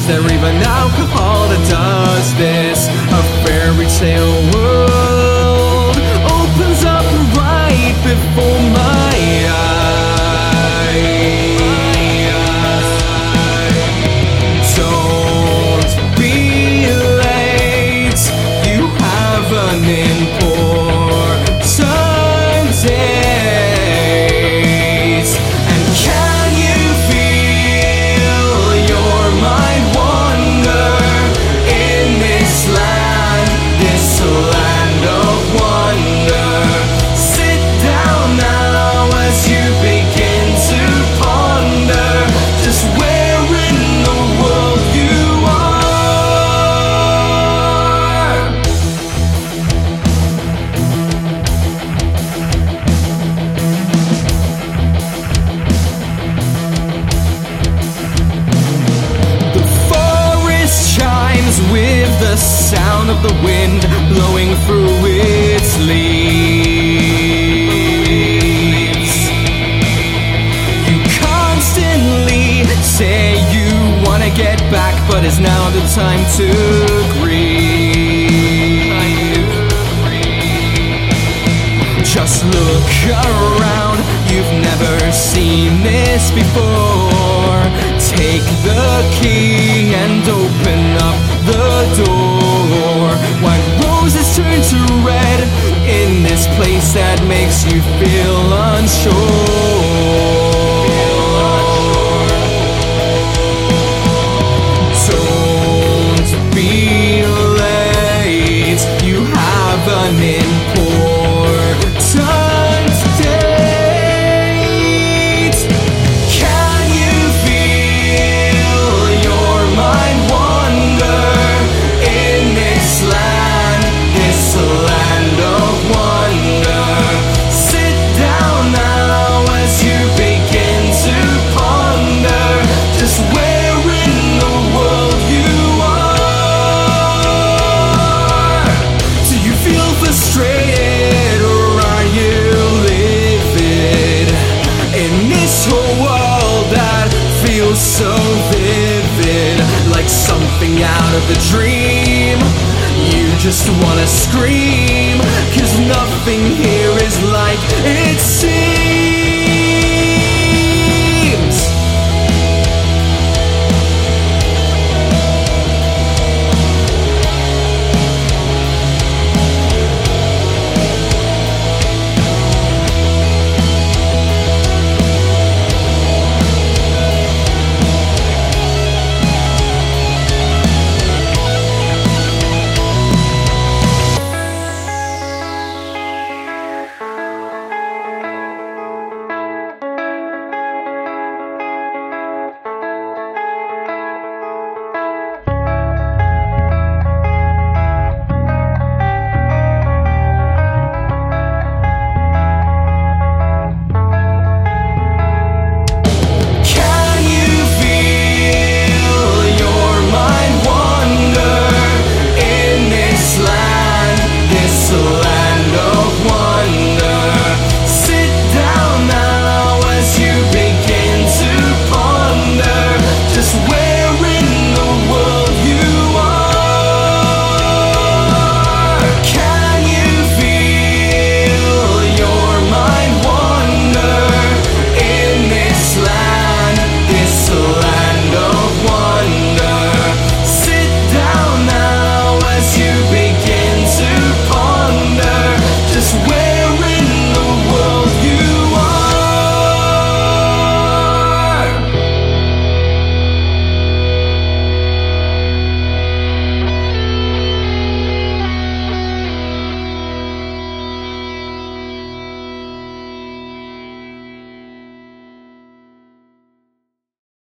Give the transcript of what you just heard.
there even alcohol that does this? A fairy tale world opens up right before my eyes. Don't be late, you have an important date. And can you feel your mind wander in this land of wonder? Sit down now as you begin to ponder just where in the world you are. The forest chimes with the sound of the wind blowing through its leaves. You constantly say you wanna get back, but is now the time to grieve. Just look around, you've never seen this before. Take the key and open up the door. White roses turn to red in this place that makes you feel unsure. Don't be late, you have an important date. Can you feel your mind wander in this land of wonder? Sit down now as you begin to ponder just where in the world you are. Do you feel frustrated, or are you livid in this whole world that feels so vivid, like something out of a dream? You just wanna scream, 'cause nothing here is like it seems.